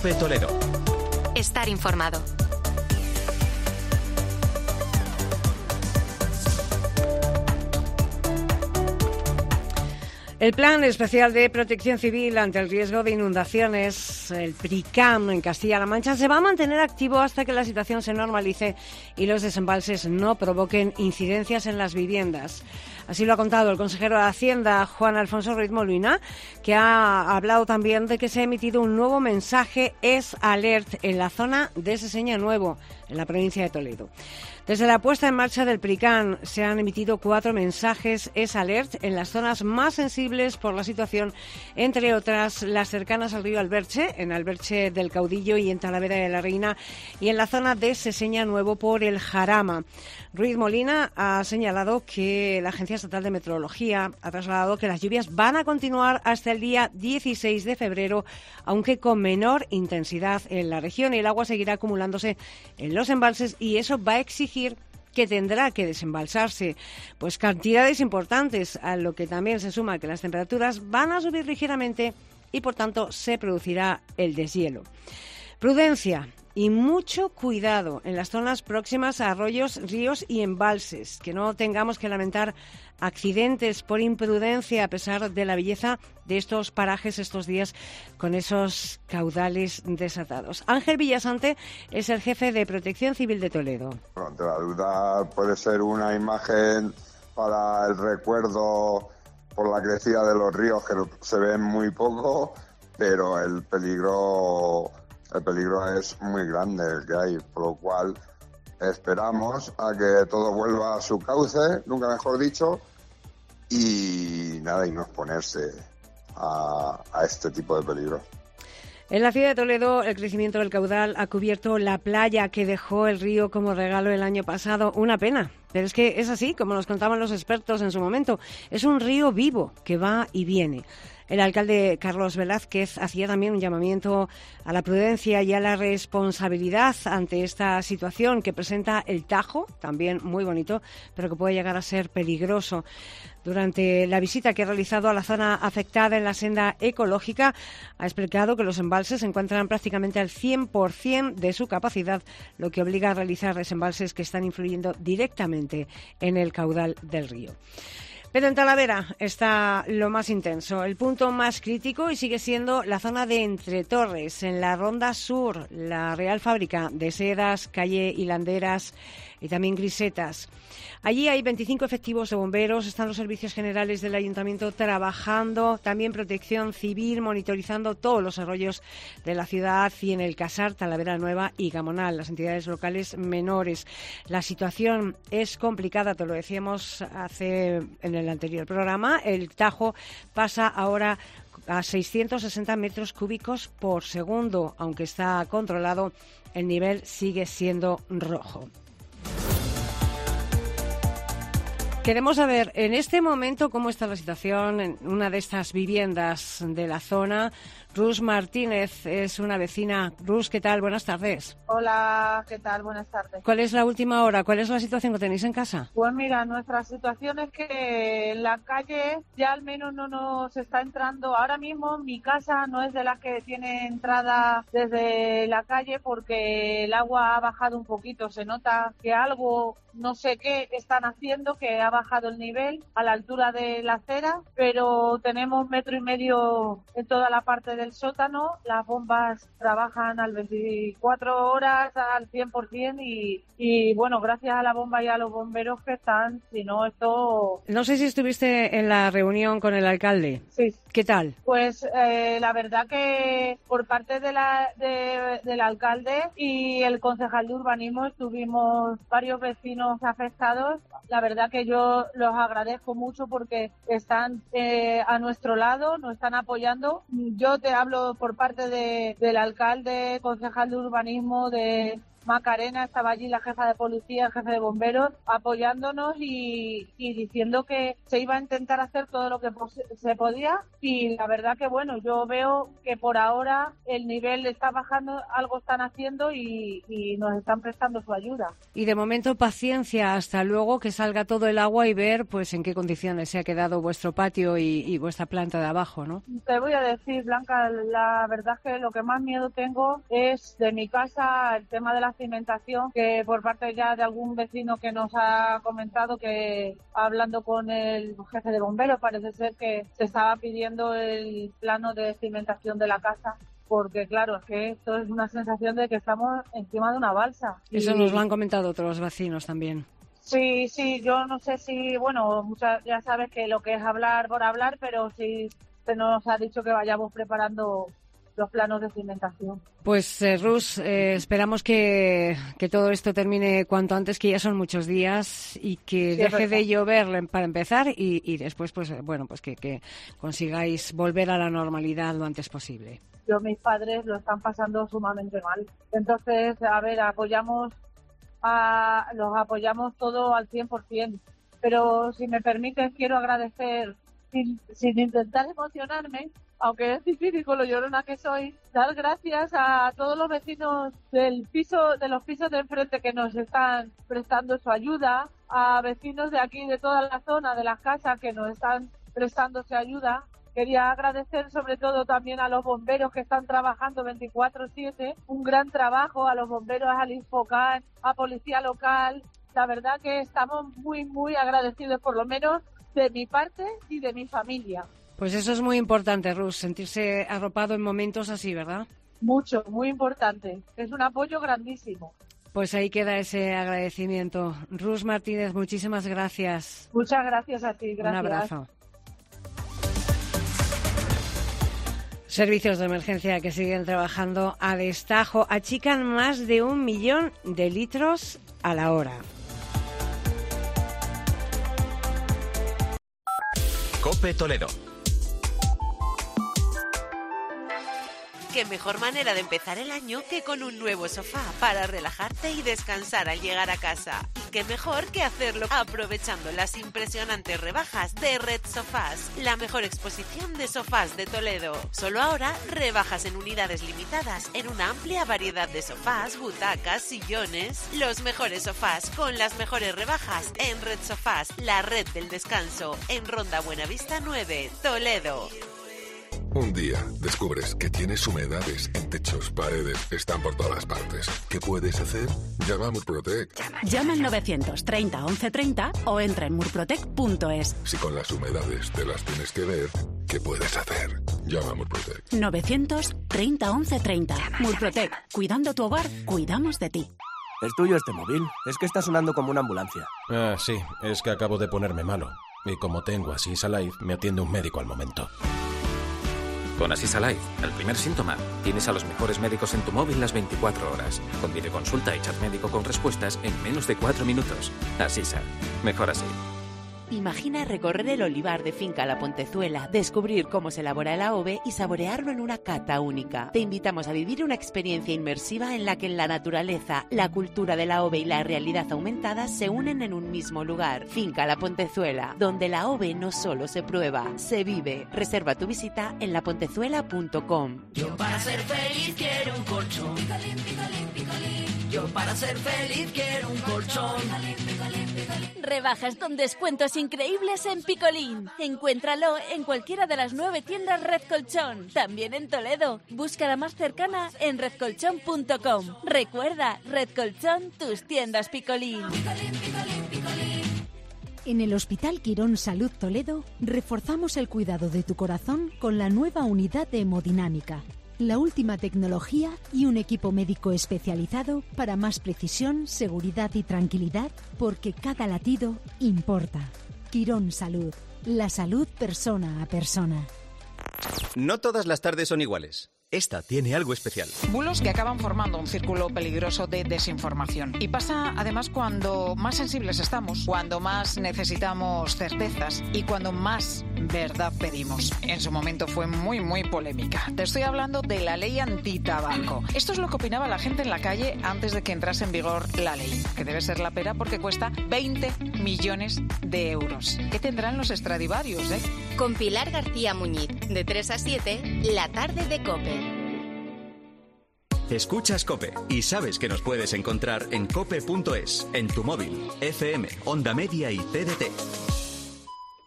Cope Toledo. Estar informado. El Plan Especial de Protección Civil ante el riesgo de inundaciones, el PRICAM en Castilla-La Mancha, se va a mantener activo hasta que la situación se normalice y los desembalses no provoquen incidencias en las viviendas. Así lo ha contado el consejero de Hacienda, Juan Alfonso Ruiz Molina, que ha hablado también de que se ha emitido un nuevo mensaje Es Alert en la zona de Seseña Nuevo, en la provincia de Toledo. Desde la puesta en marcha del PRICAM se han emitido 4 mensajes Es Alert en las zonas más sensibles por la situación, entre otras las cercanas al río Alberche, en Alberche del Caudillo y en Talavera de la Reina, y en la zona de Seseña Nuevo por el Jarama. Ruiz Molina ha señalado que la Agencia Estatal de Meteorología ha trasladado que las lluvias van a continuar hasta el día 16 de febrero, aunque con menor intensidad en la región, y el agua seguirá acumulándose en los embalses y eso va a exigir que tendrá que desembalsarse pues cantidades importantes, a lo que también se suma que las temperaturas van a subir ligeramente y por tanto se producirá el deshielo. Prudencia y mucho cuidado en las zonas próximas a arroyos, ríos y embalses, que no tengamos que lamentar accidentes por imprudencia a pesar de la belleza de estos parajes estos días con esos caudales desatados. Ángel Villasante es el jefe de Protección Civil de Toledo. Bueno, ante la duda puede ser una imagen para el recuerdo por la crecida de los ríos, que se ven muy poco, pero el peligro es muy grande el que hay, por lo cual esperamos a que todo vuelva a su cauce, nunca mejor dicho, y nada, y no exponerse a este tipo de peligro. En la ciudad de Toledo, el crecimiento del caudal ha cubierto la playa que dejó el río como regalo el año pasado. Una pena, pero es que es así, como nos contaban los expertos en su momento. Es un río vivo que va y viene. El alcalde Carlos Velázquez hacía también un llamamiento a la prudencia y a la responsabilidad ante esta situación que presenta el Tajo, también muy bonito, pero que puede llegar a ser peligroso. Durante la visita que ha realizado a la zona afectada en la senda ecológica, ha explicado que los embalses se encuentran prácticamente al 100% de su capacidad, lo que obliga a realizar desembalses que están influyendo directamente en el caudal del río. Pero en Talavera está lo más intenso, el punto más crítico, y sigue siendo la zona de Entre Torres, en la Ronda Sur, la Real Fábrica de Sedas, calle Hilanderas y también Grisetas. Allí hay 25 efectivos de bomberos, están los servicios generales del ayuntamiento trabajando, también Protección Civil monitorizando todos los arroyos de la ciudad y en el Casar, Talavera Nueva y Gamonal, las entidades locales menores. La situación es complicada, te lo decíamos en el anterior programa. El Tajo pasa ahora a 660 metros cúbicos por segundo, aunque está controlado, el nivel sigue siendo rojo. Queremos saber en este momento cómo está la situación en una de estas viviendas de la zona. Rus Martínez es una vecina. Rus, ¿qué tal? Buenas tardes. Hola, ¿qué tal? Buenas tardes. ¿Cuál es la última hora? ¿Cuál es la situación que tenéis en casa? Pues mira, nuestra situación es que en la calle ya al menos no nos está entrando. Ahora mismo mi casa no es de las que tiene entrada desde la calle porque el agua ha bajado un poquito. Se nota que algo, no sé qué, están haciendo, que ha bajado el nivel a la altura de la acera, pero tenemos 1,5 metros en toda la parte del sótano. Las bombas trabajan al 24 horas al 100% y bueno, gracias a la bomba y a los bomberos que están, si no esto... No sé si estuviste en la reunión con el alcalde. Sí. ¿Qué tal? Pues la verdad que por parte del alcalde y el concejal de urbanismo estuvimos varios vecinos afectados. La verdad que yo los agradezco mucho porque están a nuestro lado, nos están apoyando. Yo te hablo por parte del alcalde, concejal de urbanismo, de Macarena, estaba allí la jefa de policía, el jefe de bomberos, apoyándonos y diciendo que se iba a intentar hacer todo lo que se podía. Y la verdad que bueno, yo veo que por ahora el nivel está bajando, algo están haciendo y nos están prestando su ayuda. Y de momento paciencia hasta luego que salga todo el agua y ver pues en qué condiciones se ha quedado vuestro patio y vuestra planta de abajo, ¿no? Te voy a decir, Blanca, la verdad es que lo que más miedo tengo es de mi casa el tema de la cimentación, que por parte ya de algún vecino que nos ha comentado que hablando con el jefe de bomberos parece ser que se estaba pidiendo el plano de cimentación de la casa, porque claro, es que esto es una sensación de que estamos encima de una balsa. Eso nos lo han comentado otros vecinos también. Sí, yo no sé si, bueno, ya sabes que lo que es hablar por hablar, pero sí se nos ha dicho que vayamos preparando los planos de cimentación. Pues Rus, esperamos que todo esto termine cuanto antes, que ya son muchos días y que deje de llover para empezar y después pues bueno, pues que consigáis volver a la normalidad lo antes posible. Mis padres lo están pasando sumamente mal. Entonces, a ver, los apoyamos todo al 100%. Pero si me permites, quiero agradecer, sin intentar emocionarme, aunque es difícil con lo llorona que soy, dar gracias a todos los vecinos de los pisos de enfrente que nos están prestando su ayuda, a vecinos de aquí, de toda la zona, de las casas que nos están prestándose ayuda. Quería agradecer sobre todo también a los bomberos que están trabajando 24/7, un gran trabajo, a los bomberos, al Infocan, a Policía Local. La verdad que estamos muy, muy agradecidos, por lo menos de mi parte y de mi familia. Pues eso es muy importante, Rus, sentirse arropado en momentos así, ¿verdad? Mucho, muy importante. Es un apoyo grandísimo. Pues ahí queda ese agradecimiento. Rus Martínez, muchísimas gracias. Muchas gracias a ti, gracias. Un abrazo. Servicios de emergencia que siguen trabajando a destajo, achican más de 1 millón de litros a la hora. COPE Toledo. Qué mejor manera de empezar el año que con un nuevo sofá para relajarte y descansar al llegar a casa. Y qué mejor que hacerlo aprovechando las impresionantes rebajas de Red Sofás, la mejor exposición de sofás de Toledo. Solo ahora rebajas en unidades limitadas en una amplia variedad de sofás, butacas, sillones. Los mejores sofás con las mejores rebajas en Red Sofás, la red del descanso, en Ronda Buenavista 9, Toledo. Un día descubres que tienes humedades en techos, paredes, están por todas partes. ¿Qué puedes hacer? Llama a Murprotec. Llama al 930 1130 o entra en murprotec.es. Si con las humedades te las tienes que ver, ¿qué puedes hacer? Llama a Murprotec. 930 1130. Murprotec. Cuidando tu hogar, cuidamos de ti. ¿Es tuyo este móvil? Es que está sonando como una ambulancia. Ah, sí, es que acabo de ponerme malo. Y como tengo Asisa Life, me atiende un médico al momento. Con Asisa Life, el primer síntoma, tienes a los mejores médicos en tu móvil las 24 horas, con videoconsulta y chat médico con respuestas en menos de 4 minutos. Asisa, mejor así. Imagina recorrer el olivar de Finca La Pontezuela, descubrir cómo se elabora el AOVE y saborearlo en una cata única. Te invitamos a vivir una experiencia inmersiva en la que la naturaleza, la cultura del AOVE y la realidad aumentada se unen en un mismo lugar. Finca La Pontezuela, donde el AOVE no solo se prueba, se vive. Reserva tu visita en lapontezuela.com. Yo para ser feliz quiero un colchón. Picalín, picalín, picalín. Yo para ser feliz quiero un colchón. Picalín, picalín, picalín. Rebajas con descuentos increíbles en Picolín. Encuéntralo en cualquiera de las 9 tiendas Red Colchón. También en Toledo. Busca la más cercana en redcolchón.com. Recuerda, Red Colchón, tus tiendas Picolín. En el Hospital Quirón Salud Toledo reforzamos el cuidado de tu corazón con la nueva unidad de hemodinámica. La última tecnología y un equipo médico especializado para más precisión, seguridad y tranquilidad, porque cada latido importa. Quirón Salud. La salud persona a persona. No todas las tardes son iguales. Esta tiene algo especial. Bulos que acaban formando un círculo peligroso de desinformación. Y pasa además cuando más sensibles estamos, cuando más necesitamos certezas y cuando más verdad pedimos. En su momento fue muy polémica. Te estoy hablando de la ley antitabaco. Esto es lo que opinaba la gente en la calle antes de que entrase en vigor la ley, que debe ser la pera porque cuesta 20 millones de euros. ¿Qué tendrán los extradivarios, Con Pilar García Muñiz, de 3 a 7, la tarde de COPE. Escuchas COPE y sabes que nos puedes encontrar en cope.es, en tu móvil, FM, Onda Media y TDT.